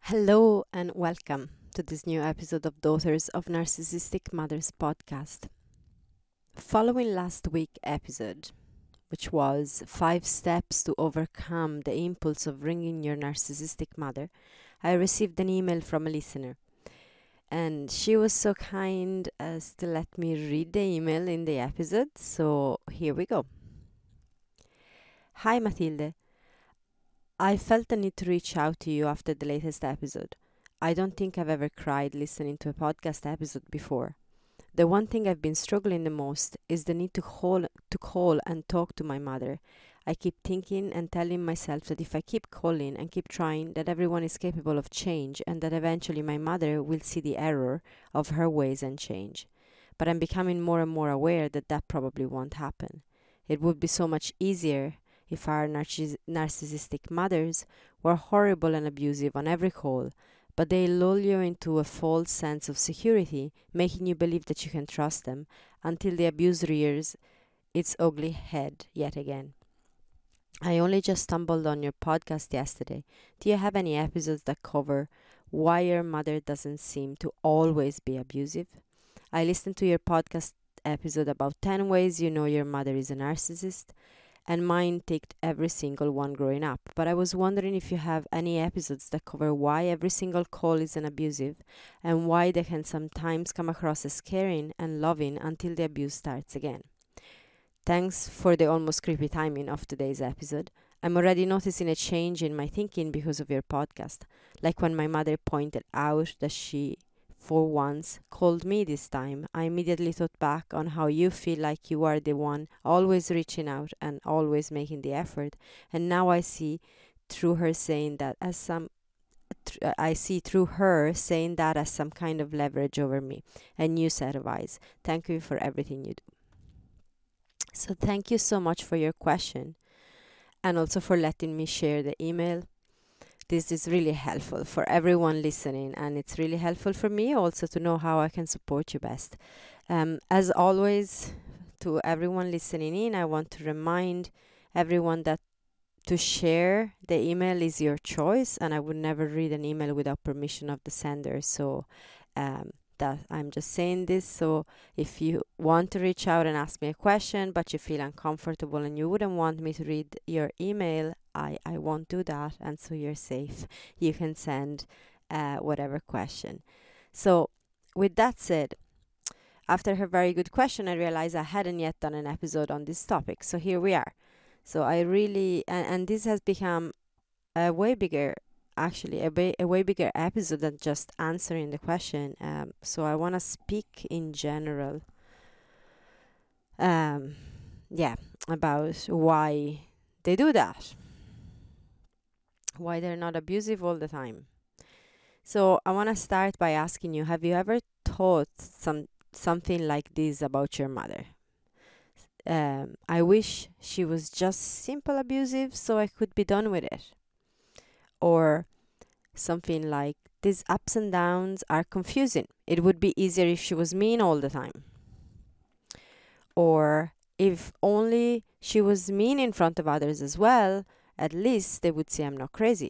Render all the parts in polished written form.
Hello and welcome to this new episode of Daughters of Narcissistic Mothers podcast. Following last week's episode, which was 5 steps to overcome the impulse of ringing your narcissistic mother, I received an email from a listener. And she was so kind as to let me read the email in the episode, so here we go. Hi Matilde. I felt the need to reach out to you after the latest episode. I don't think I've ever cried listening to a podcast episode before. The one thing I've been struggling the most is the need to call and talk to my mother. I keep thinking and telling myself that if I keep calling and keep trying, that everyone is capable of change and that eventually my mother will see the error of her ways and change. But I'm becoming more and more aware that that probably won't happen. It would be so much easier if our narcissistic mothers were horrible and abusive on every call, but they lull you into a false sense of security, making you believe that you can trust them until the abuse rears its ugly head yet again. I only just stumbled on your podcast yesterday. Do you have any episodes that cover why your mother doesn't seem to always be abusive? I listened to your podcast episode about 10 ways you know your mother is a narcissist, and mine ticked every single one growing up. But I was wondering if you have any episodes that cover why every single call is an abusive and why they can sometimes come across as caring and loving until the abuse starts again. Thanks for the almost creepy timing of today's episode. I'm already noticing a change in my thinking because of your podcast, like when my mother pointed out that she for once called me this time. I immediately thought back on how you feel like you are the one always reaching out and always making the effort, and now I see through her saying that as some kind of leverage over me, a new set of eyes. Thank you for everything you do. So thank you so much for your question and also for letting me share the email. This is really helpful for everyone listening, and it's really helpful for me also to know how I can support you best. As always, to everyone listening in, I want to remind everyone that to share the email is your choice, and I would never read an email without permission of the sender. So that I'm just saying this. So if you want to reach out and ask me a question, but you feel uncomfortable and you wouldn't want me to read your email, I won't do that, and so you're safe. You can send whatever question. So with that said, after her very good question, I realized I hadn't yet done an episode on this topic. So here we are. So I really, and this has become a way bigger, actually, a way bigger episode than just answering the question. So I want to speak in general, about why they do that, why they're not abusive all the time. So I want to start by asking you, have you ever thought something like this about your mother? I wish she was just simple abusive so I could be done with it. Or something like, these ups and downs are confusing. It would be easier if she was mean all the time. Or if only she was mean in front of others as well, at least they would say I'm not crazy.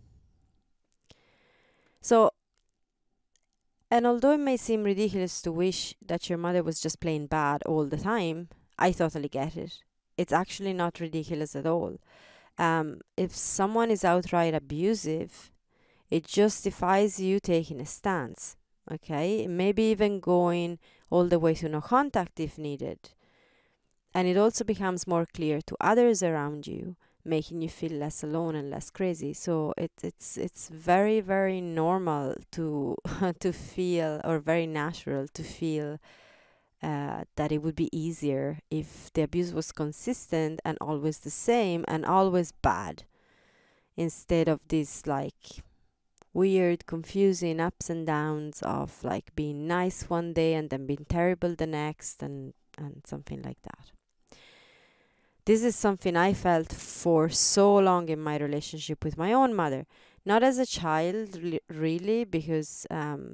So, and although it may seem ridiculous to wish that your mother was just plain bad all the time, I totally get it. It's actually not ridiculous at all. If someone is outright abusive, it justifies you taking a stance, okay? Maybe even going all the way to no contact if needed. And it also becomes more clear to others around you, making you feel less alone and less crazy. So it's very, very normal to to feel, or very natural to feel that it would be easier if the abuse was consistent and always the same and always bad, instead of this like weird, confusing ups and downs of like being nice one day and then being terrible the next, and something like that. This is something I felt for so long in my relationship with my own mother. Not as a child, really, because,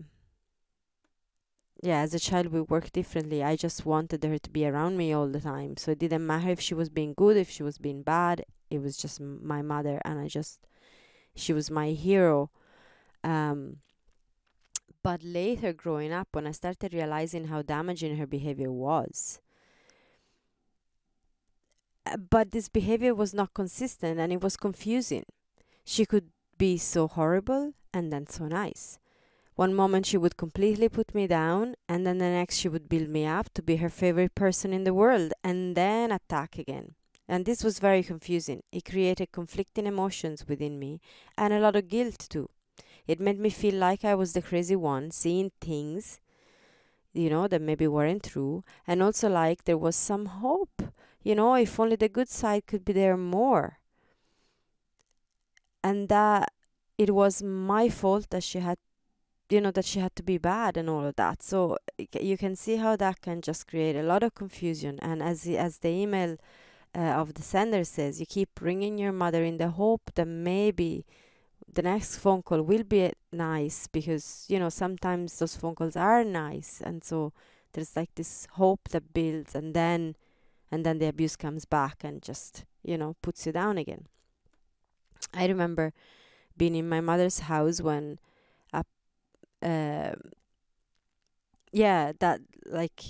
as a child we worked differently. I just wanted her to be around me all the time. So it didn't matter if she was being good, if she was being bad. It was just my mother, and she was my hero. Um, but later, growing up, when I started realizing how damaging her behavior was, but this behavior was not consistent and it was confusing. She could be so horrible and then so nice. One moment she would completely put me down, and then the next she would build me up to be her favorite person in the world, and then attack again. And this was very confusing. It created conflicting emotions within me and a lot of guilt too. It made me feel like I was the crazy one, seeing things, that maybe weren't true, and also like there was some hope. If only the good side could be there more. And that it was my fault that she had to be bad and all of that. So you can see how that can just create a lot of confusion. And as the email of the sender says, you keep ringing your mother in the hope that maybe the next phone call will be nice, because sometimes those phone calls are nice, and so there's like this hope that builds, and then the abuse comes back and just puts you down again. I remember being in my mother's house when uh, yeah, that like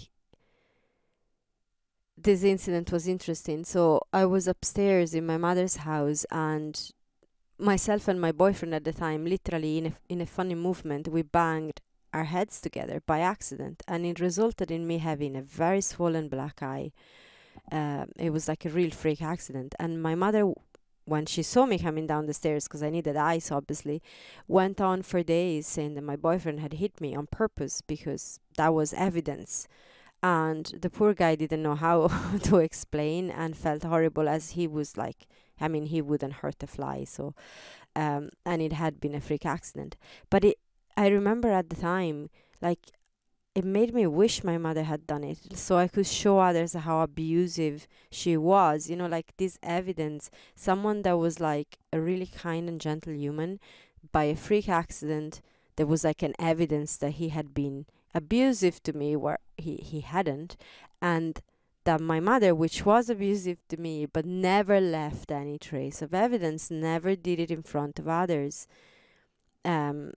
this incident was interesting. So I was upstairs in my mother's house, and myself and my boyfriend at the time, literally in a funny movement, we banged our heads together by accident, and it resulted in me having a very swollen black eye. It was like a real freak accident, and my mother, when she saw me coming down the stairs, because I needed ice obviously, went on for days saying that my boyfriend had hit me on purpose because that was evidence. And the poor guy didn't know how to explain and felt horrible, as he was like, he wouldn't hurt a fly. So and it had been a freak accident. But I remember at the time, like, it made me wish my mother had done it, so I could show others how abusive she was. Like this evidence, someone that was like a really kind and gentle human, by a freak accident, there was like an evidence that he had been abusive to me where he hadn't, and that my mother, which was abusive to me but never left any trace of evidence, never did it in front of others. um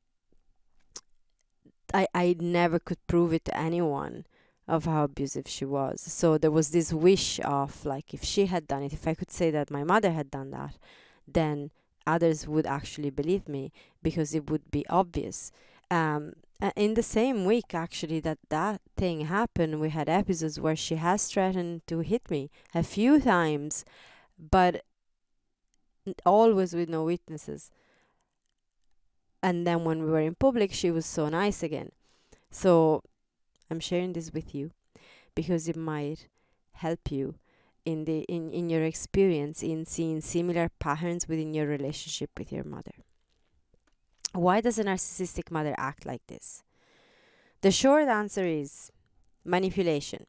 I never could prove it to anyone of how abusive she was. So there was this wish of, like, if she had done it, if I could say that my mother had done that, then others would actually believe me, because it would be obvious. In the same week, actually, that thing happened, we had episodes where she has threatened to hit me a few times, but always with no witnesses. And then when we were in public, she was so nice again. So I'm sharing this with you because it might help you in your experience in seeing similar patterns within your relationship with your mother. Why does a narcissistic mother act like this? The short answer is manipulation.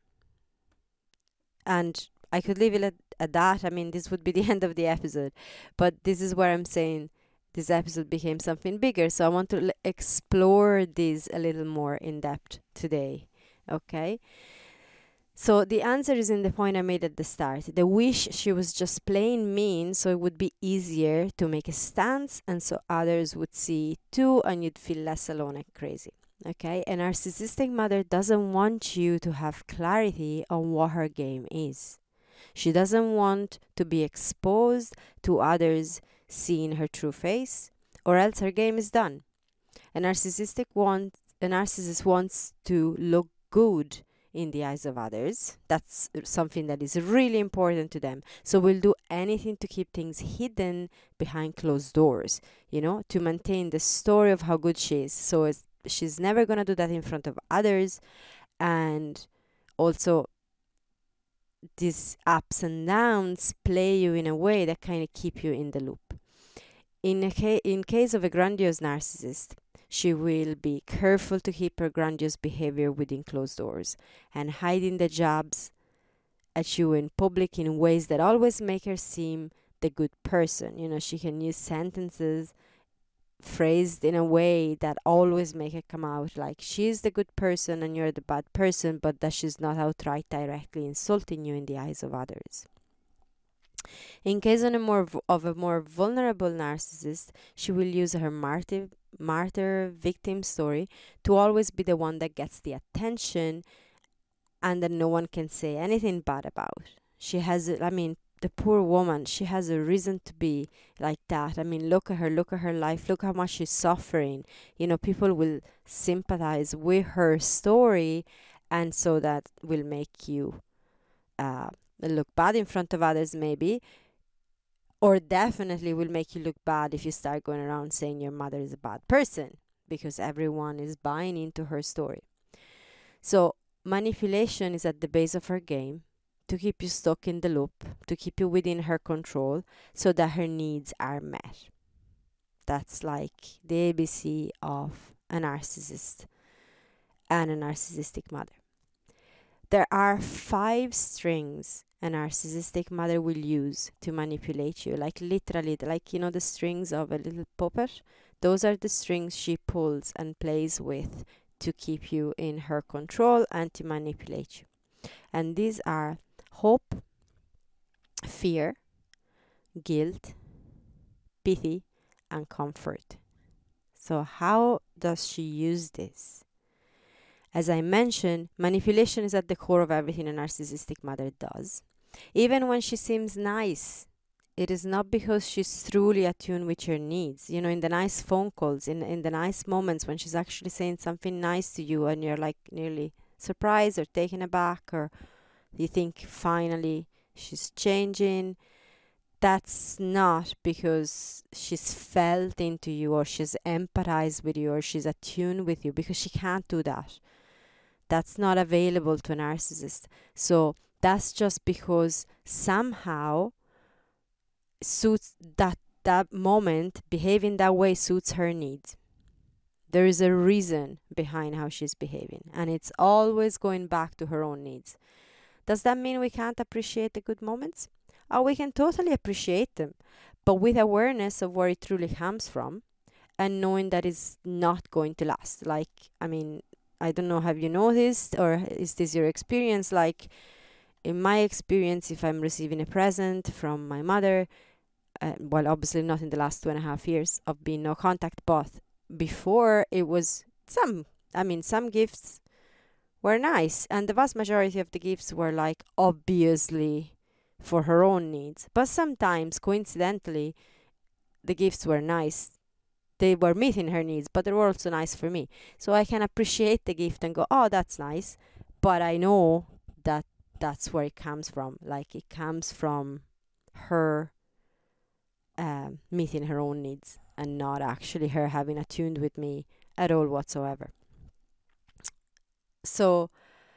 And I could leave it at that. This would be the end of the episode. But this is where I'm saying this episode became something bigger. So I want to explore this a little more in depth today. Okay? So the answer is in the point I made at the start. The wish she was just plain mean, so it would be easier to make a stance, and so others would see it too, and you'd feel less alone and crazy. Okay? A narcissistic mother doesn't want you to have clarity on what her game is. She doesn't want to be exposed to others seeing her true face, or else her game is done. A narcissist wants to look good in the eyes of others. That's something that is really important to them. So we'll do anything to keep things hidden behind closed doors, to maintain the story of how good she is. So she's never going to do that in front of others. And also, these ups and downs play you in a way that kind of keep you in the loop. In case of a grandiose narcissist, she will be careful to keep her grandiose behavior within closed doors and hiding the jabs at you in public in ways that always make her seem the good person. She can use sentences phrased in a way that always make her come out like she's the good person and you're the bad person, but that she's not outright directly insulting you in the eyes of others. In case of a more vulnerable narcissist, she will use her martyr victim story to always be the one that gets the attention and that no one can say anything bad about. She has, the poor woman, she has a reason to be like that. I mean, look at her life, look how much she's suffering. People will sympathize with her story, and so that will make you look bad in front of others, maybe, or definitely will make you look bad if you start going around saying your mother is a bad person, because everyone is buying into her story. So manipulation is at the base of her game, to keep you stuck in the loop, to keep you within her control so that her needs are met. That's like the ABC of a narcissist and a narcissistic mother. There are 5 strings a narcissistic mother will use to manipulate you, like literally, like the strings of a little puppet. Those are the strings she pulls and plays with to keep you in her control and to manipulate you. And these are hope, fear, guilt, pity, and comfort. So how does she use this? As I mentioned, manipulation is at the core of everything a narcissistic mother does. Even when she seems nice, it is not because she's truly attuned with your needs. In the nice phone calls, in the nice moments when she's actually saying something nice to you and you're like nearly surprised or taken aback, or you think finally she's changing. That's not because she's felt into you or she's empathized with you or she's attuned with you, because she can't do that. That's not available to a narcissist. So that's just because somehow suits that moment, behaving that way suits her needs. There is a reason behind how she's behaving, and it's always going back to her own needs. Does that mean we can't appreciate the good moments? Oh, we can totally appreciate them, but with awareness of where it truly comes from and knowing that it's not going to last. I don't know, have you noticed, or is this your experience? Like, in my experience, if I'm receiving a present from my mother, obviously not in the last 2.5 years of being no contact, but before, it was some gifts were nice, and the vast majority of the gifts were like obviously for her own needs. But sometimes, coincidentally, the gifts were nice. They were meeting her needs, but they were also nice for me. So I can appreciate the gift and go, oh, that's nice. But I know that that's where it comes from. Like, it comes from her meeting her own needs and not actually her having attuned with me at all whatsoever. So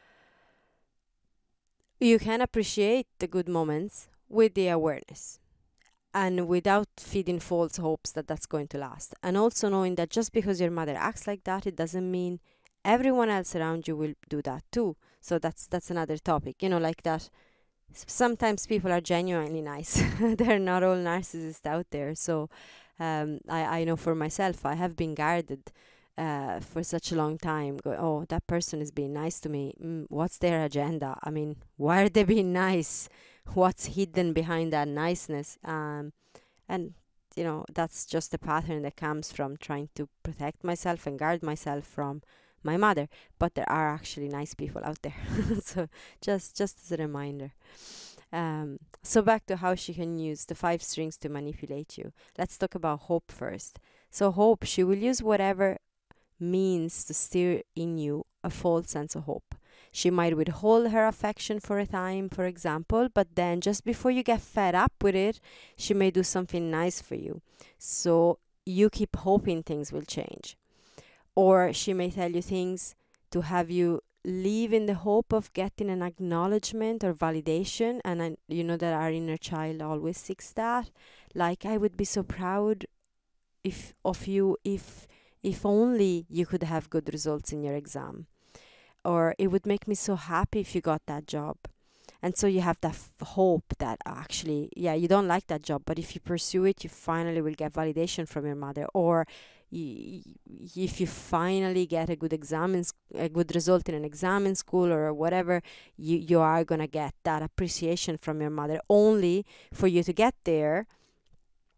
you can appreciate the good moments with the awareness and without feeding false hopes that that's going to last. And also knowing that just because your mother acts like that, it doesn't mean everyone else around you will do that too. So that's another topic, like that. Sometimes people are genuinely nice. They're not all narcissists out there. So I know for myself, I have been guarded for such a long time. Oh, that person is being nice to me. What's their agenda? Why are they being nice? What's hidden behind that niceness? And that's just a pattern that comes from trying to protect myself and guard myself from my mother. But there are actually nice people out there. So just as a reminder. So back to how she can use the 5 strings to manipulate you. Let's talk about hope first. So hope, she will use whatever means to stir in you a false sense of hope. She might withhold her affection for a time, for example, but then just before you get fed up with it, she may do something nice for you. So you keep hoping things will change. Or she may tell you things to have you live in the hope of getting an acknowledgement or validation. And that our inner child always seeks that. Like, I would be so proud of you if only you could have good results in your exam. Or it would make me so happy if you got that job. And so you have that hope that actually, you don't like that job, but if you pursue it, you finally will get validation from your mother. Or if you finally get a good a good result in an exam in school or whatever, you are going to get that appreciation from your mother, only for you to get there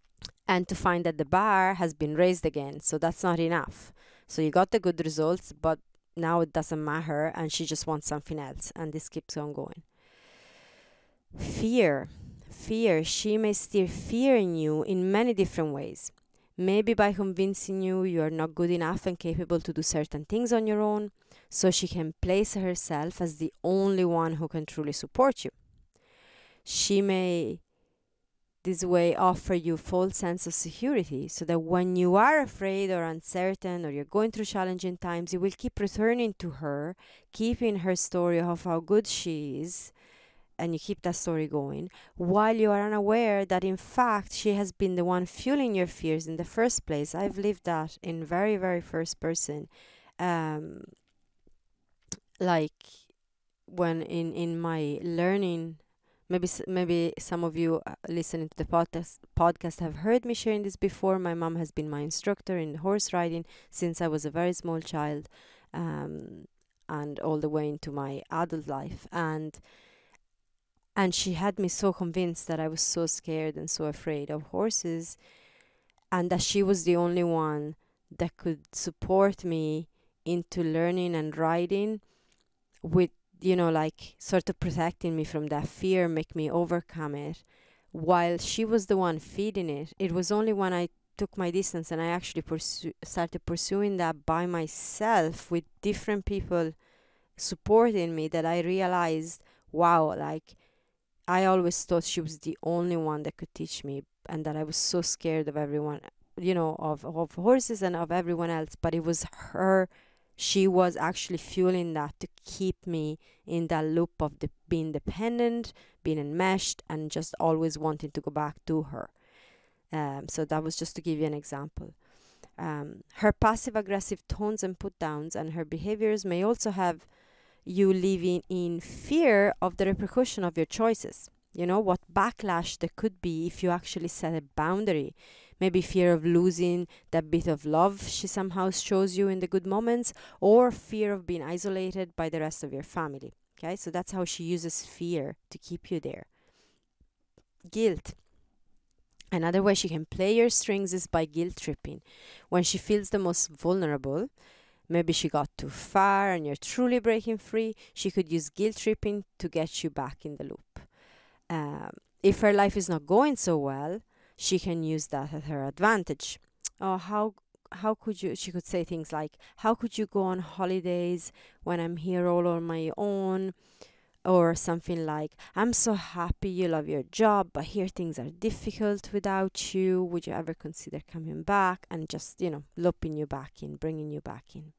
and to find that the bar has been raised again. So that's not enough. So you got the good results, but now it doesn't matter, and she just wants something else, and this keeps on going. Fear. She may steer fear in you in many different ways. Maybe by convincing you are not good enough and capable to do certain things on your own, so she can place herself as the only one who can truly support you. She may this way offer you false sense of security, so that when you are afraid or uncertain or you're going through challenging times, you will keep returning to her, keeping her story of how good she is, and you keep that story going, while you are unaware that in fact she has been the one fueling your fears in the first place. I've lived that in very, very first person. Like when in my learning, maybe some of you listening to the podcast have heard me sharing this before. My mom has been my instructor in horse riding since I was a very small child, and all the way into my adult life, and she had me so convinced that I was so scared and so afraid of horses, and that she was the only one that could support me into learning and riding, with like sort of protecting me from that fear, make me overcome it, while she was the one feeding it. It was only when I took my distance and I actually started pursuing that by myself with different people supporting me that I realized, wow, like I always thought she was the only one that could teach me, and that I was so scared of everyone, of horses and of everyone else. But it was her. She was actually fueling that to keep me in that loop of being dependent, being enmeshed, and just always wanting to go back to her. So that was just to give you an example. Her passive-aggressive tones and put-downs and her behaviors may also have you living in fear of the repercussion of your choices. What backlash there could be if you actually set a boundary. Maybe fear of losing that bit of love she somehow shows you in the good moments, or fear of being isolated by the rest of your family. Okay, so that's how she uses fear to keep you there. Guilt. Another way she can play your strings is by guilt tripping. When she feels the most vulnerable, maybe she got too far and you're truly breaking free, she could use guilt tripping to get you back in the loop. If her life is not going so well, she can use that at her advantage. Oh, how could you? She could say things like, "How could you go on holidays when I'm here all on my own?" Or something like, "I'm so happy you love your job, but here things are difficult without you. Would you ever consider coming back?" And just, looping you back in, bringing you back in.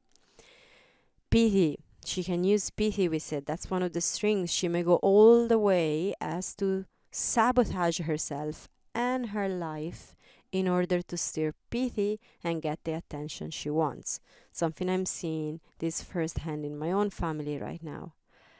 Pity. She can use pity, we said. That's one of the strings. She may go all the way as to sabotage herself and her life in order to stir pity and get the attention she wants. Something I'm seeing this firsthand in my own family right now.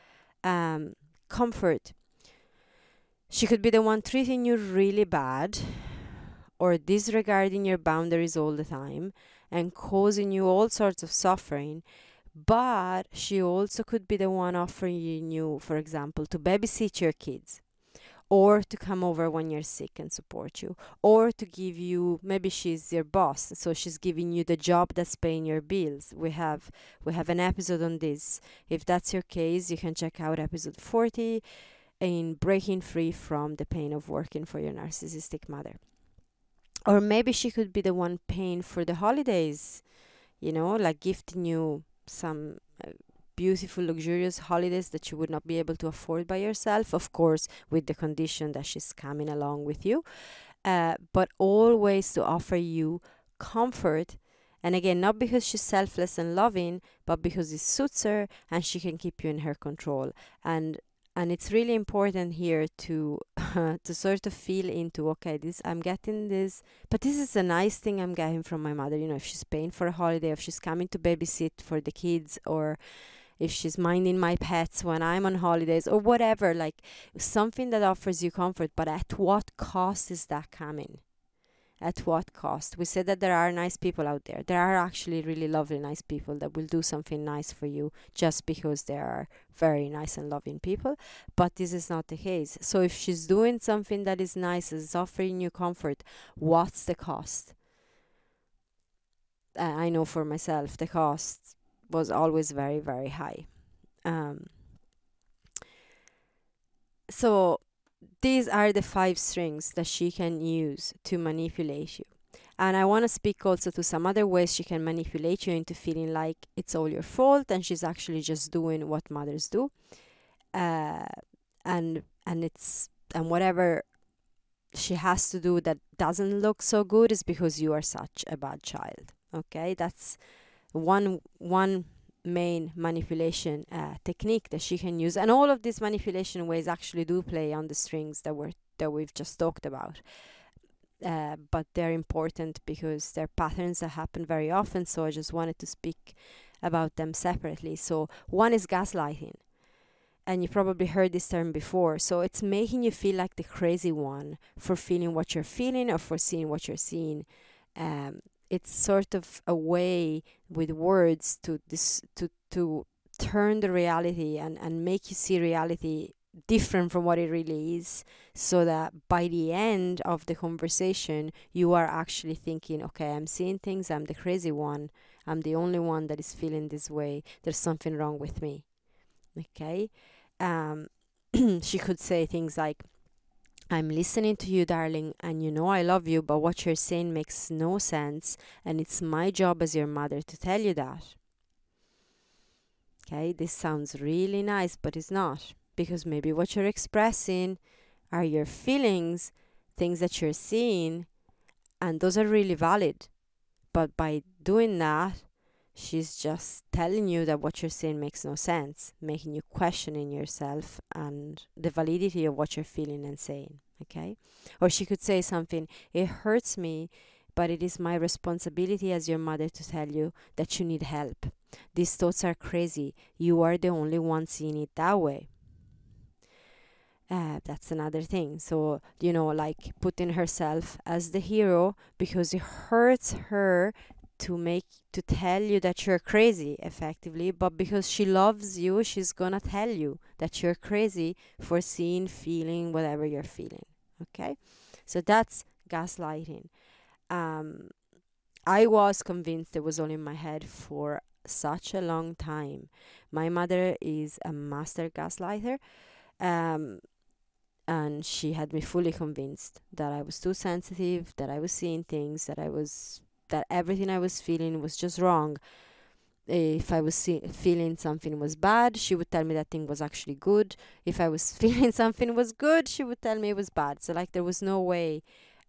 Comfort. She could be the one treating you really bad or disregarding your boundaries all the time and causing you all sorts of suffering. But she also could be the one offering you, for example, to babysit your kids, or to come over when you're sick and support you, or to give you, maybe she's your boss, so she's giving you the job that's paying your bills. We have an episode on this. If that's your case, you can check out episode 40 in Breaking Free from the Pain of Working for Your Narcissistic Mother. Or maybe she could be the one paying for the holidays, like gifting you some beautiful, luxurious holidays that you would not be able to afford by yourself, of course, with the condition that she's coming along with you, but always to offer you comfort. And again, not because she's selfless and loving, but because it suits her and she can keep you in her control. And it's really important here to to sort of feel into, okay, this I'm getting this, but this is a nice thing I'm getting from my mother. If she's paying for a holiday, if she's coming to babysit for the kids, or if she's minding my pets when I'm on holidays, or whatever, like something that offers you comfort. But at what cost is that coming? At what cost? We said that there are nice people out there. There are actually really lovely, nice people that will do something nice for you just because they are very nice and loving people. But this is not the case. So if she's doing something that is nice, is offering you comfort, what's the cost? I know for myself, the cost was always very, very high. Um, so these are the 5 strings that she can use to manipulate you. And I want to speak also to some other ways she can manipulate you into feeling like it's all your fault and she's actually just doing what mothers do. And whatever she has to do that doesn't look so good is because you are such a bad child. Okay, that's one main manipulation technique that she can use, and all of these manipulation ways actually do play on the strings that we've just talked about. But they're important because they're patterns that happen very often. So I just wanted to speak about them separately. So one is gaslighting. And you probably heard this term before. So it's making you feel like the crazy one for feeling what you're feeling or for seeing what you're seeing. It's sort of a way with words to turn the reality and make you see reality different from what it really is, so that by the end of the conversation you are actually thinking, okay, I'm seeing things, I'm the crazy one, I'm the only one that is feeling this way, there's something wrong with me. Okay. She could say things like, I'm listening to you, darling, and you know I love you, but what you're saying makes no sense, and it's my job as your mother to tell you that. Okay, this sounds really nice, but it's not, because maybe what you're expressing are your feelings, things that you're seeing, and those are really valid. But by doing that, she's just telling you that what you're saying makes no sense, making you questioning yourself and the validity of what you're feeling and saying. Okay? Or she could say something, it hurts me, but it is my responsibility as your mother to tell you that you need help. These thoughts are crazy. You are the only one seeing it that way. That's another thing. So, like putting herself as the hero because it hurts her to tell you that you're crazy, effectively, but because she loves you, she's gonna tell you that you're crazy for seeing, feeling whatever you're feeling. Okay, so that's gaslighting. I was convinced it was all in my head for such a long time. My mother is a master gaslighter. And she had me fully convinced that I was too sensitive, that I was seeing things, that everything I was feeling was just wrong. If I was feeling something was bad, she would tell me that thing was actually good. If I was feeling something was good, she would tell me it was bad. So like there was no way.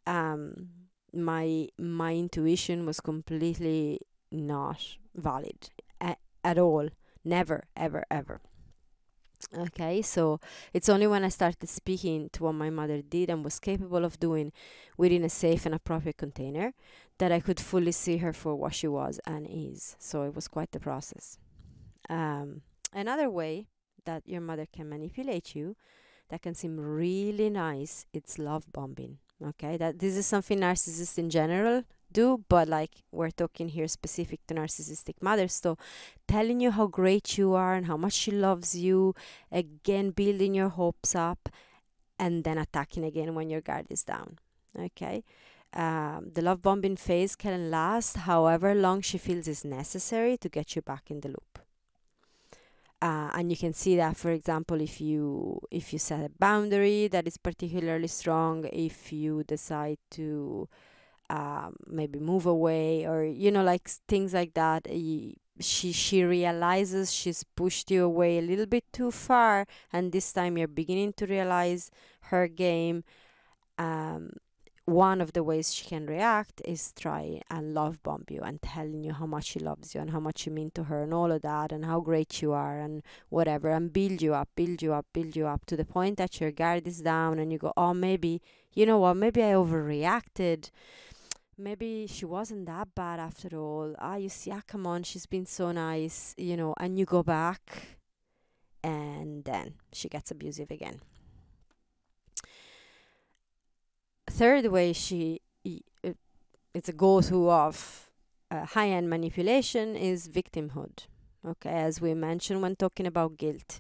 My intuition was completely not valid at all. Never, ever, ever. Okay, so it's only when I started speaking to what my mother did and was capable of doing within a safe and appropriate container that I could fully see her for what she was and is. So it was quite the process. Another way that your mother can manipulate you that can seem really nice, it's love bombing. Okay, that this is something narcissists in general do, but like we're talking here specific to narcissistic mothers. So telling you how great you are and how much she loves you, again building your hopes up, and then attacking again when your guard is down. Okay. The love bombing phase can last however long she feels is necessary to get you back in the loop. And you can see that, for example, if you set a boundary that is particularly strong, if you decide to maybe move away, or like things like that, she realizes she's pushed you away a little bit too far, and this time you're beginning to realize her game. One of the ways she can react is try and love bomb you and telling you how much she loves you and how much you mean to her and all of that and how great you are and whatever, and build you up to the point that your guard is down and you go, oh, maybe, you know what, maybe I overreacted. Maybe she wasn't that bad after all. You see, come on, she's been so nice, and you go back and then she gets abusive again. Third way she it's a go-to of high-end manipulation is victimhood. Okay, as we mentioned when talking about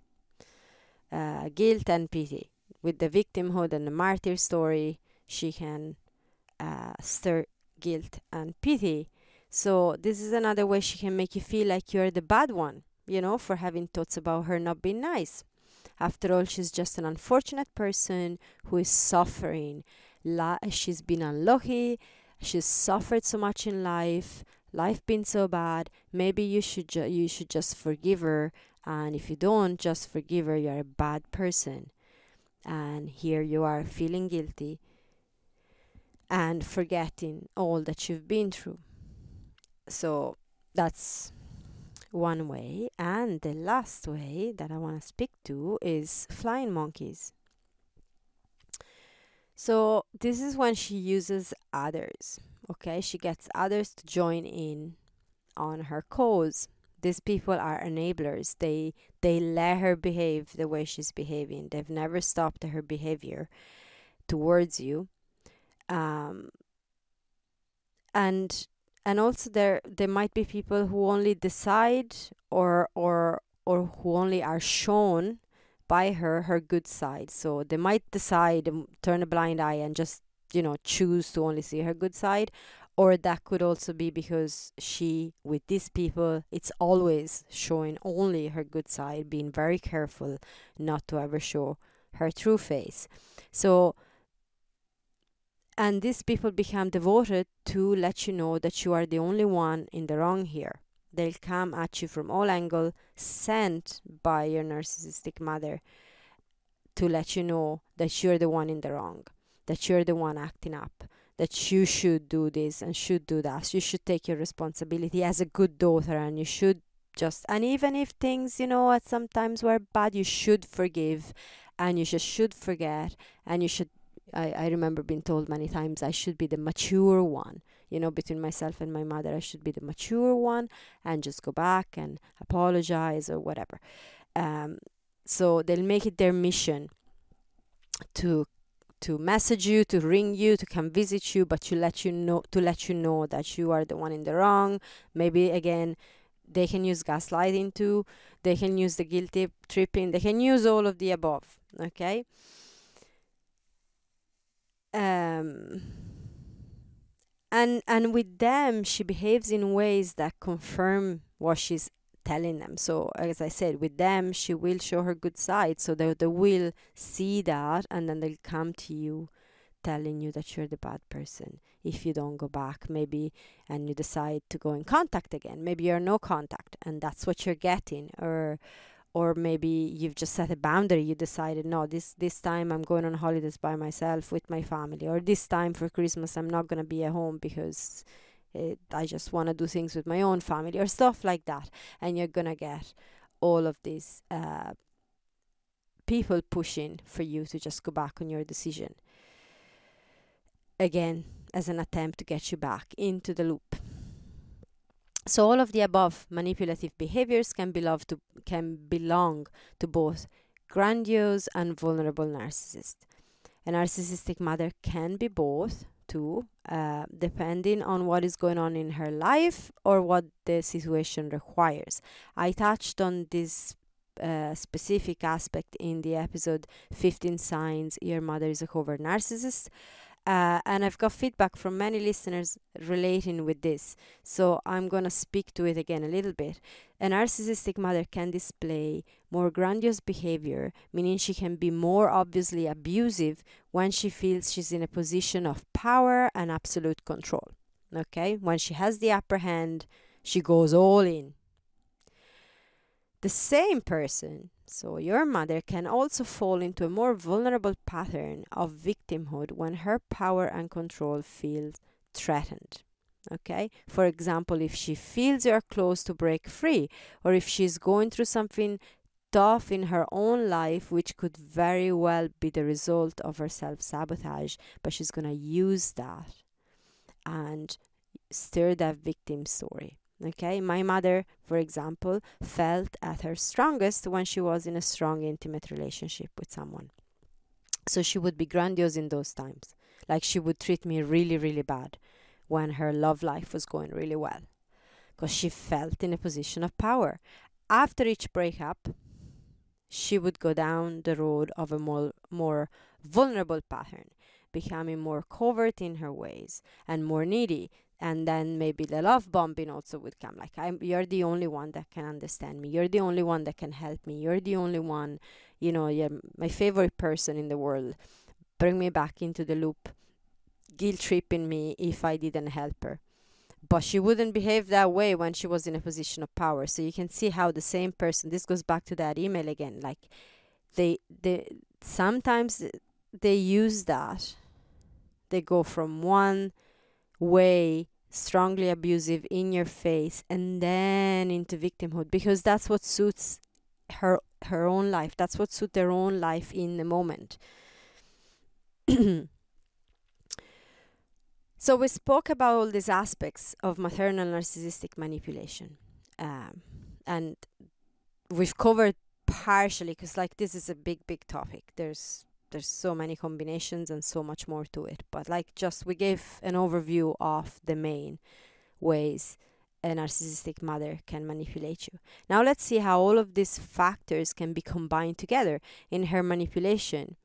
guilt and pity. With the victimhood and the martyr story, she can stir guilt and pity. So this is another way she can make you feel like you're the bad one, for having thoughts about her not being nice. After all, she's just an unfortunate person who is suffering. She's been unlucky. She's suffered so much in life. Life been so bad. Maybe you should just forgive her. And if you don't just forgive her, you're a bad person. And here you are feeling guilty and forgetting all that you've been through. So that's one way. And the last way that I want to speak to is flying monkeys. So this is when she uses others. Okay, she gets others to join in on her cause. These people are enablers. They let her behave the way she's behaving. They've never stopped her behavior towards you. And also there might be people who only decide or who only are shown by her good side. So they might decide turn a blind eye and just choose to only see her good side, or that could also be because she, with these people, it's always showing only her good side, being very careful not to ever show her true face. So, and these people become devoted to let you know that you are the only one in the wrong here. They'll come at you from all angles, sent by your narcissistic mother, to let you know that you're the one in the wrong, that you're the one acting up, that you should do this and should do that. You should take your responsibility as a good daughter, and you should and even if things, at sometimes were bad, you should forgive, and you just should forget, and you should. I remember being told many times I should be the mature one. Between myself and my mother, I should be the mature one and just go back and apologize or whatever. So they'll make it their mission to message you, to ring you, to come visit you, but to let you know that you are the one in the wrong. Maybe again, they can use gaslighting too. They can use the guilty tripping. They can use all of the above. Okay. And with them, she behaves in ways that confirm what she's telling them. So as I said, with them, she will show her good side. So they will see that, and then they'll come to you telling you that you're the bad person if you don't go back, maybe, and you decide to go in contact again. Maybe you're no contact, and that's what you're getting. Or maybe you've just set a boundary. You decided, no, this time I'm going on holidays by myself with my family, or this time for Christmas I'm not going to be at home because I just want to do things with my own family, or stuff like that. And you're going to get all of these people pushing for you to just go back on your decision. Again, as an attempt to get you back into the loop. So all of the above manipulative behaviors can belong to both grandiose and vulnerable narcissists. A narcissistic mother can be both too, depending on what is going on in her life or what the situation requires. I touched on this specific aspect in the episode 15 Signs Your Mother is a Covert Narcissist. And I've got feedback from many listeners relating with this, so I'm going to speak to it again a little bit. A narcissistic mother can display more grandiose behavior, meaning she can be more obviously abusive when she feels she's in a position of power and absolute control. Okay? When she has the upper hand, she goes all in. The same person, so your mother, can also fall into a more vulnerable pattern of victimhood when her power and control feels threatened. Okay? For example, if she feels you're close to break free, or if she's going through something tough in her own life, which could very well be the result of her self-sabotage, but she's going to use that and stir that victim story. Okay, my mother, for example, felt at her strongest when she was in a strong, intimate relationship with someone. So she would be grandiose in those times. Like she would treat me really, really bad when her love life was going really well, because she felt in a position of power. After each breakup, she would go down the road of a more vulnerable pattern, becoming more covert in her ways and more needy. And then maybe the love bombing also would come. Like, you're the only one that can understand me. You're the only one that can help me. You're the only one, you're my favorite person in the world. Bring me back into the loop, guilt tripping me if I didn't help her. But she wouldn't behave that way when she was in a position of power. So you can see how the same person, this goes back to that email again, like they sometimes they use that. They go from one way, strongly abusive, in your face, and then into victimhood, because that's what suits her own life. That's what suits their own life in the moment. So we spoke about all these aspects of maternal narcissistic manipulation, and we've covered partially, because like this is a big topic. There's so many combinations and so much more to it, but like just we gave an overview of the main ways a narcissistic mother can manipulate you. Now let's see how all of these factors can be combined together in her manipulation,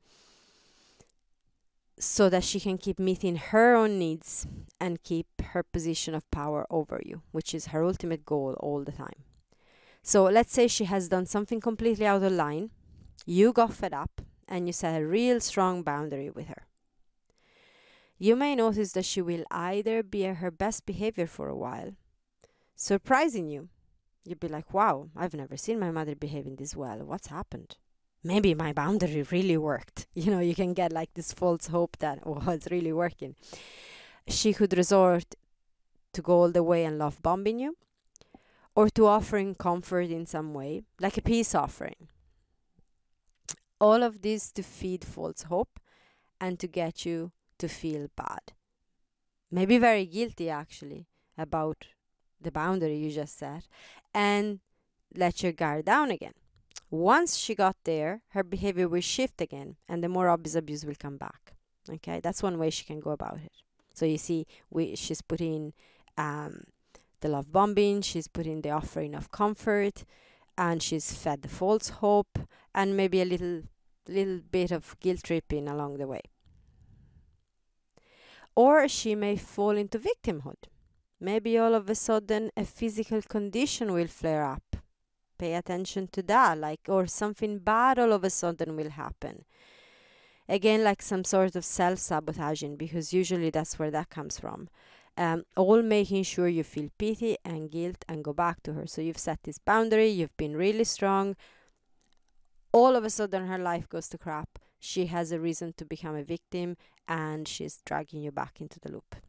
so that she can keep meeting her own needs and keep her position of power over you, which is her ultimate goal all the time. So let's say she has done something completely out of line. You got fed up and you set a real strong boundary with her. You may notice that she will either be at her best behavior for a while, surprising you. You'd be like, wow, I've never seen my mother behaving this well. What's happened? Maybe my boundary really worked. You can get like this false hope that, oh, it's really working. She could resort to go all the way and love bombing you, or to offering comfort in some way, like a peace offering. All of this to feed false hope and to get you to feel bad. Maybe very guilty, actually, about the boundary you just set, and let your guard down again. Once she got there, her behavior will shift again, and the more obvious abuse will come back. Okay, that's one way she can go about it. So you see, she's putting the love bombing, she's putting the offering of comfort, and she's fed the false hope, and maybe a little bit of guilt tripping along the way. Or she may fall into victimhood. Maybe all of a sudden a physical condition will flare up. Pay attention to that, or something bad all of a sudden will happen. Again, like some sort of self-sabotaging, because usually that's where that comes from. All making sure you feel pity and guilt and go back to her. So you've set this boundary, you've been really strong. All of a sudden her life goes to crap. She has a reason to become a victim, and she's dragging you back into the loop.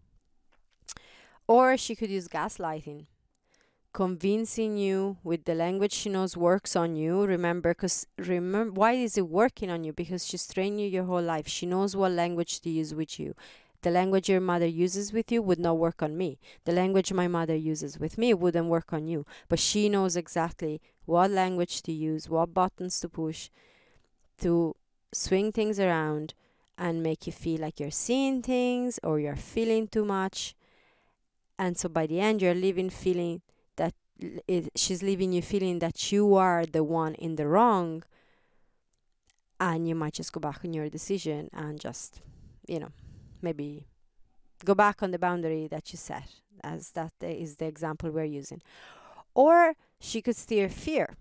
Or she could use gaslighting, convincing you with the language she knows works on you. Remember, why is it working on you? Because she's trained you your whole life. She knows what language to use with you. The language your mother uses with you would not work on me. The language my mother uses with me wouldn't work on you. But she knows exactly what language to use, what buttons to push to swing things around and make you feel like you're seeing things or you're feeling too much. And so by the end, you're leaving feeling that she's leaving you feeling that you are the one in the wrong, and you might just go back on your decision and just, maybe go back on the boundary that you set, as that is the example we're using. Or she could steer fear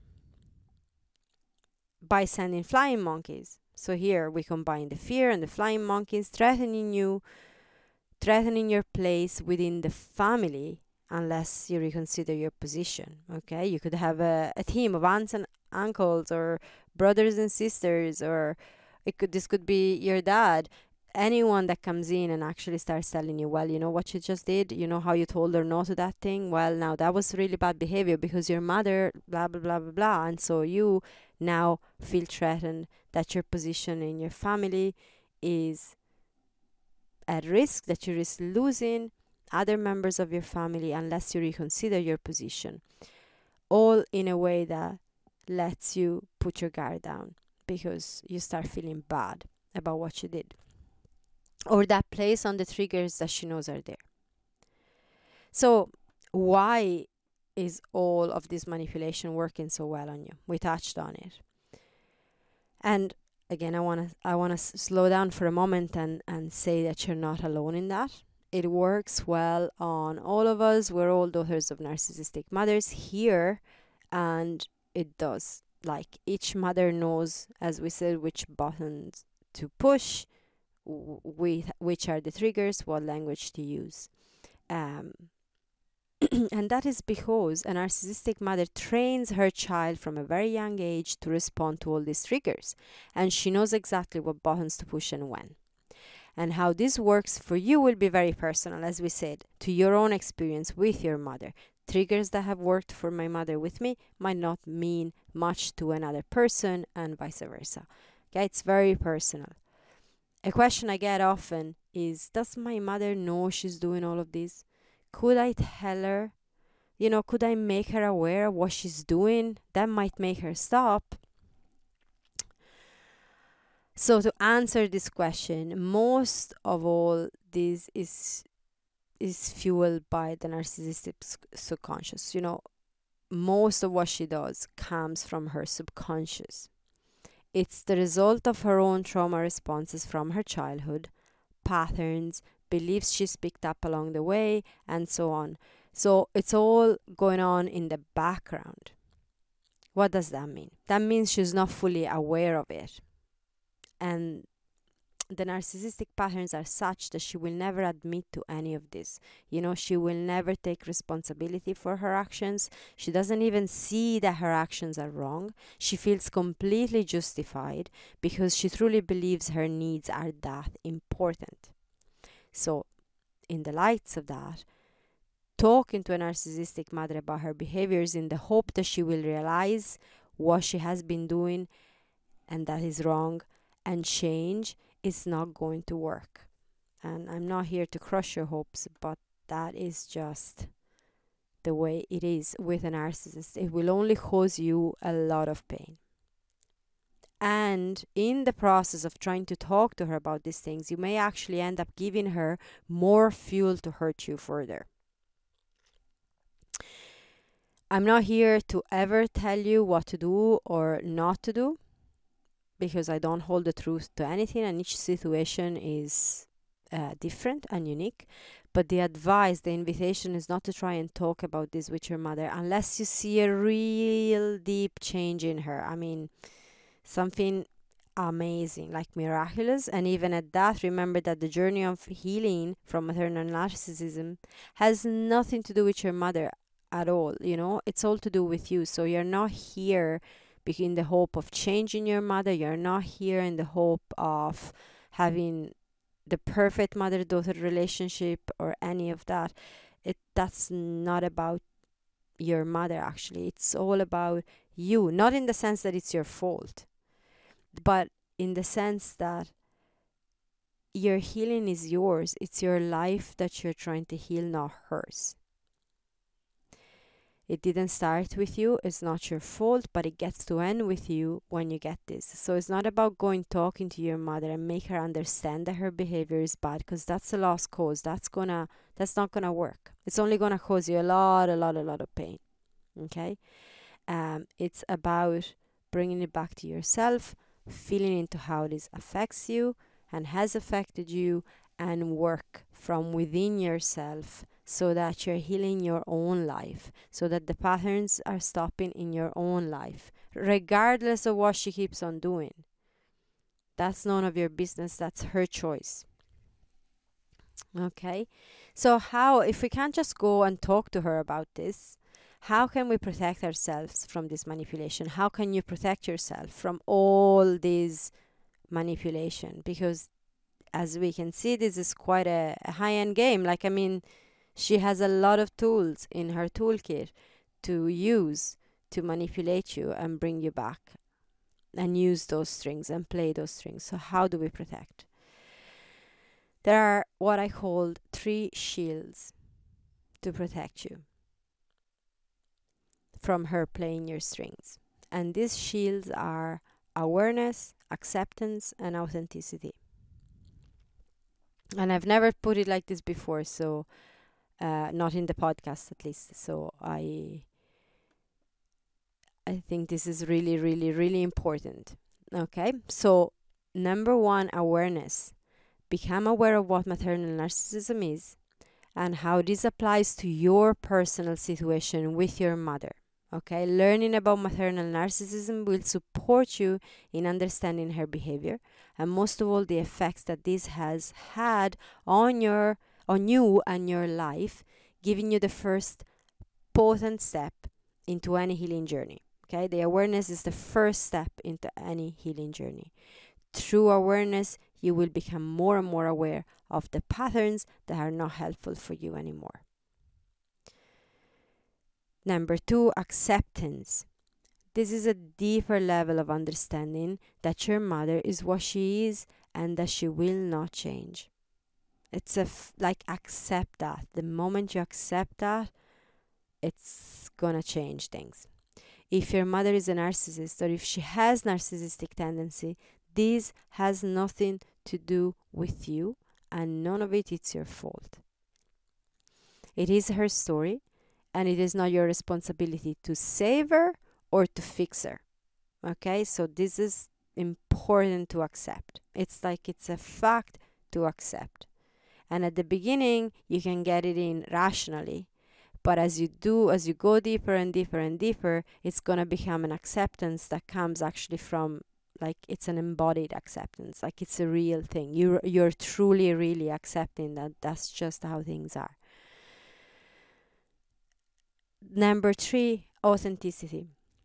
by sending flying monkeys. So here we combine the fear and the flying monkeys, threatening you, threatening your place within the family unless you reconsider your position. Okay, you could have a team of aunts and uncles, or brothers and sisters, or this could be your dad. Anyone that comes in and actually starts telling you, well, you know what you just did, you know how you told her no to that thing, well, now that was really bad behavior because your mother blah blah blah blah blah, and so you now feel threatened that your position in your family is at risk, that you risk losing other members of your family unless you reconsider your position, all in a way that lets you put your guard down because you start feeling bad about what you did. or that plays on the triggers that she knows are there. So, why is all of this manipulation working so well on you? We touched on it. And again, I want to slow down for a moment and say that you're not alone in that. It works well on all of us. We're all daughters of narcissistic mothers here, and it does. Like, each mother knows, as we said, which buttons to push, with which are the triggers, what language to use. Um, and that is because a narcissistic mother trains her child from a very young age to respond to all these triggers. And she knows exactly what buttons to push and when. And how this works for you will be very personal, as we said, to your own experience with your mother. Triggers that have worked for my mother with me might not mean much to another person, and vice versa. Okay, it's very personal. A question I get often is, does my mother know she's doing all of this? Could I tell her? Could I make her aware of what she's doing? That might make her stop. So to answer this question, most of all this is fueled by the narcissistic subconscious. Most of what she does comes from her subconscious. It's the result of her own trauma responses from her childhood, patterns, beliefs she's picked up along the way, and so on. So it's all going on in the background. What does that mean? That means she's not fully aware of it. And the narcissistic patterns are such that she will never admit to any of this. She will never take responsibility for her actions. She doesn't even see that her actions are wrong. She feels completely justified because she truly believes her needs are that important. So, in the lights of that, talking to a narcissistic mother about her behaviors in the hope that she will realize what she has been doing and that is wrong and change is not going to work. And I'm not here to crush your hopes, but that is just the way it is with a narcissist. It will only cause you a lot of pain. And in the process of trying to talk to her about these things, you may actually end up giving her more fuel to hurt you further. I'm not here to ever tell you what to do or not to do, because I don't hold the truth to anything, and each situation is different and unique. But the advice, the invitation is not to try and talk about this with your mother unless you see a real deep change in her. I mean, something amazing, like miraculous. And even at that, remember that the journey of healing from maternal narcissism has nothing to do with your mother at all. It's all to do with you. So you're not here in the hope of changing your mother. You're not here in the hope of having the perfect mother-daughter relationship or any of that. That's not about your mother, actually. It's all about you, not in the sense that it's your fault, but in the sense that your healing is yours. It's your life that you're trying to heal, not hers. It didn't start with you. It's not your fault, but it gets to end with you when you get this. So it's not about talking to your mother and make her understand that her behavior is bad, because that's a lost cause. That's not gonna work. It's only gonna cause you a lot of pain. Okay? It's about bringing it back to yourself, feeling into how this affects you and has affected you, and work from within yourself so that you're healing your own life, so that the patterns are stopping in your own life, regardless of what she keeps on doing. That's none of your business. That's her choice. Okay? So if we can't just go and talk to her about this, how can we protect ourselves from this manipulation? How can you protect yourself from all this manipulation? Because as we can see, this is quite a high-end game. She has a lot of tools in her toolkit to use to manipulate you and bring you back, and use those strings and play those strings. So how do we protect? There are what I call 3 shields to protect you from her playing your strings. And these shields are awareness, acceptance, and authenticity. And I've never put it like this before, so not in the podcast at least. So I think this is really, really, really important. Okay, so number one, awareness. Become aware of what maternal narcissism is and how this applies to your personal situation with your mother. Okay, learning about maternal narcissism will support you in understanding her behavior and most of all the effects that this has had on you and your life, giving you the first potent step into any healing journey. Okay, the awareness is the first step into any healing journey. Through awareness, you will become more and more aware of the patterns that are not helpful for you anymore. Number two, acceptance. This is a deeper level of understanding that your mother is what she is and that she will not change. It's like accept that. The moment you accept that, it's gonna change things. If your mother is a narcissist or if she has narcissistic tendency, this has nothing to do with you and none of it is your fault. It is her story and it is not your responsibility to save her or to fix her. Okay, so this is important to accept. It's like it's a fact to accept. And at the beginning, you can get it in rationally. But as you go deeper and deeper and deeper, it's going to become an acceptance that comes actually from, like, it's an embodied acceptance. Like, it's a real thing. You're truly, really accepting that that's just how things are. Number three, authenticity.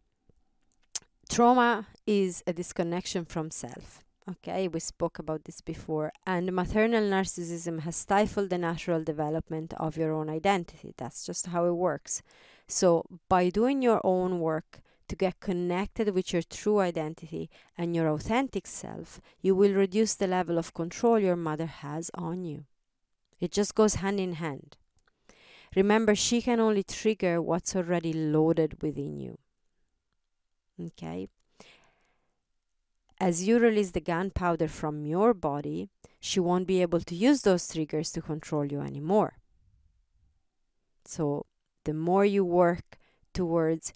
Trauma is a disconnection from self. Okay, we spoke about this before. And maternal narcissism has stifled the natural development of your own identity. That's just how it works. So, by doing your own work to get connected with your true identity and your authentic self, you will reduce the level of control your mother has on you. It just goes hand in hand. Remember, she can only trigger what's already loaded within you. Okay? As you release the gunpowder from your body, she won't be able to use those triggers to control you anymore. So, the more you work towards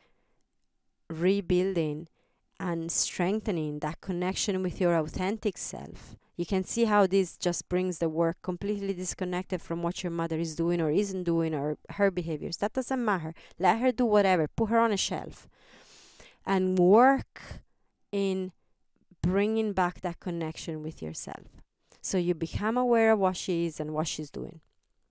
rebuilding and strengthening that connection with your authentic self, you can see how this just brings the work completely disconnected from what your mother is doing or isn't doing or her behaviors. That doesn't matter. Let her do whatever. Put her on a shelf. And work in bringing back that connection with yourself. So you become aware of what she is and what she's doing.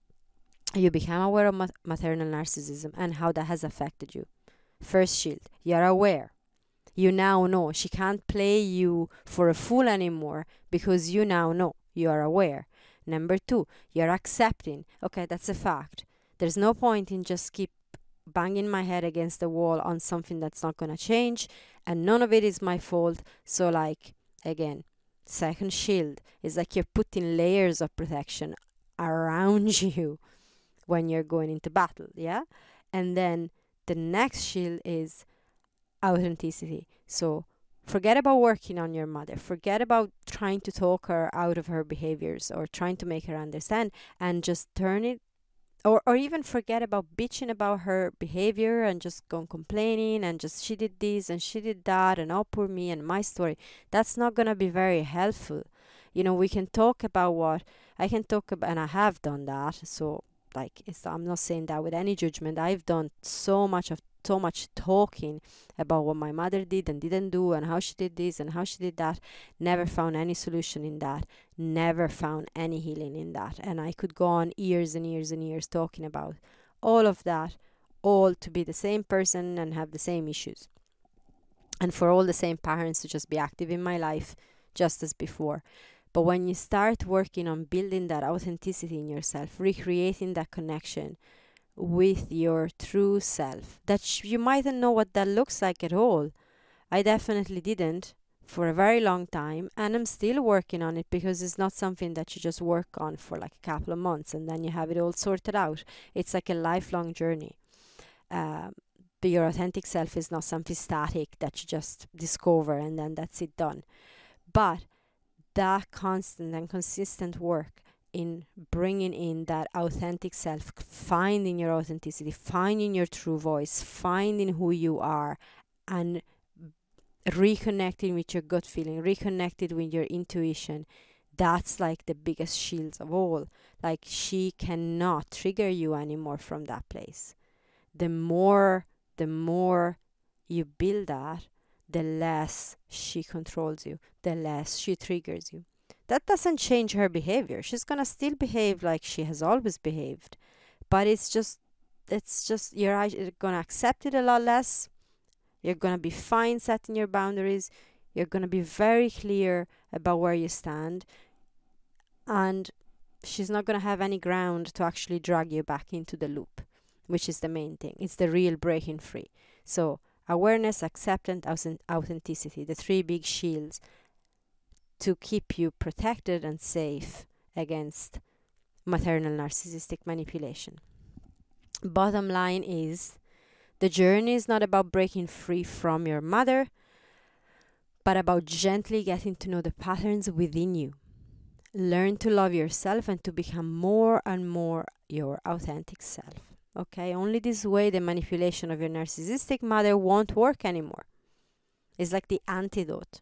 You become aware of maternal narcissism and how that has affected you. First shield, you're aware. You now know. She can't play you for a fool anymore because you now know. You are aware. Number two, you're accepting. Okay, that's a fact. There's no point in just keep banging my head against the wall on something that's not going to change, and none of it is my fault. So, like, again, second shield is like you're putting layers of protection around you when you're going into battle, yeah? And then the next shield is authenticity. So forget about working on your mother. Forget about trying to talk her out of her behaviors or trying to make her understand, and just turn it, or even forget about bitching about her behavior and just go complaining and just she did this and she did that and oh poor me and my story. That's not going to be very helpful. You know, we can talk about what I can talk about, and I have done that. So, like, I'm not saying that with any judgment. I've done so much talking about what my mother did and didn't do and how she did this and how she did that. Never found any solution in that. Never found any healing in that. And I could go on years and years and years talking about all of that, all to be the same person and have the same issues. And for all the same parents to just be active in my life just as before. But when you start working on building that authenticity in yourself, recreating that connection with your true self, that you mightn't know what that looks like at all. I definitely didn't for a very long time, and I'm still working on it because it's not something that you just work on for like a couple of months and then you have it all sorted out. It's like a lifelong journey. But your authentic self is not something static that you just discover and then that's it done. But that constant and consistent work in bringing in that authentic self, finding your authenticity, finding your true voice, finding who you are, and reconnecting with your gut feeling, reconnected with your intuition. That's like the biggest shields of all. Like, she cannot trigger you anymore from that place. The more you build that, the less she controls you, the less she triggers you. That doesn't change her behavior. She's gonna still behave like she has always behaved, but it's just you're gonna accept it a lot less. You're gonna be fine setting your boundaries. You're gonna be very clear about where you stand, and she's not gonna have any ground to actually drag you back into the loop, which is the main thing. It's the real breaking free. So awareness, acceptance, authenticity, the three big shields to keep you protected and safe against maternal narcissistic manipulation. Bottom line is, the journey is not about breaking free from your mother, but about gently getting to know the patterns within you. Learn to love yourself and to become more and more your authentic self. Okay? Only this way the manipulation of your narcissistic mother won't work anymore. It's like the antidote.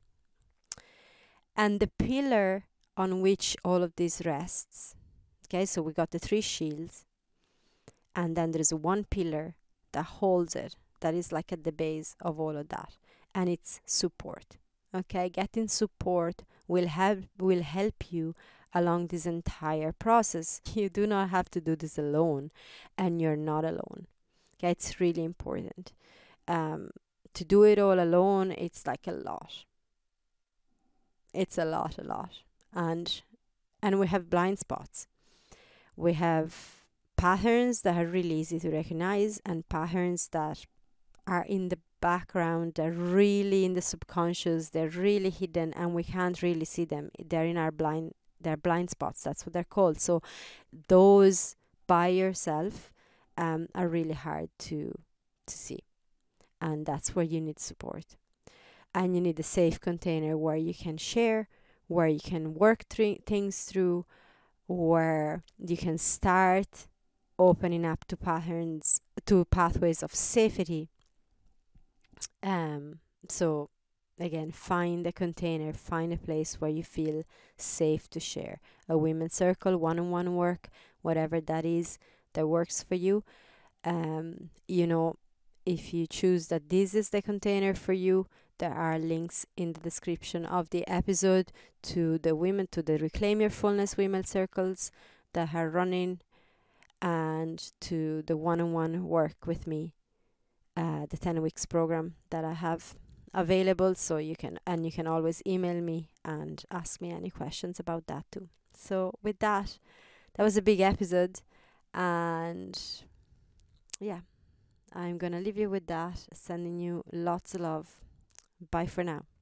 And the pillar on which all of this rests, okay, so we got the three shields, and then there's one pillar that holds it, that is like at the base of all of that, and it's support. Okay, getting support will help you along this entire process. You do not have to do this alone, and you're not alone. Okay, it's really important. To do it all alone, it's like a lot. It's a lot. And we have blind spots. We have patterns that are really easy to recognize, and patterns that are in the background, they're really in the subconscious, they're really hidden, and we can't really see them. They're in our blind spots. That's what they're called. So those by yourself are really hard to see, and that's where you need support. And you need a safe container where you can share, where you can work things through, where you can start opening up to patterns, to pathways of safety. So again, find a container, find a place where you feel safe to share. A women's circle, one-on-one work, whatever that is that works for you. If you choose that this is the container for you, there are links in the description of the episode to the Reclaim Your Fullness women circles that are running, and to the one-on-one work with me, the 10 weeks program that I have available. So you can always email me and ask me any questions about that too. So with that was a big episode, and yeah, I'm gonna leave you with that, sending you lots of love. Bye for now.